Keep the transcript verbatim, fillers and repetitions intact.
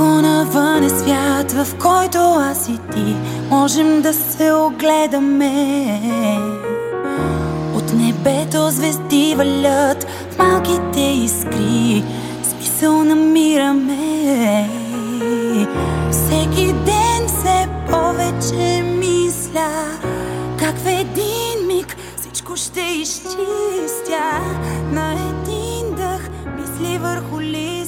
Ако навън е свят, в който аз и ти можем да се огледаме, от небето звезди валят, в малките искри смисъл намираме. Всеки ден все повече мисля как в един миг всичко ще изчистя. На един дъх мисли върху ли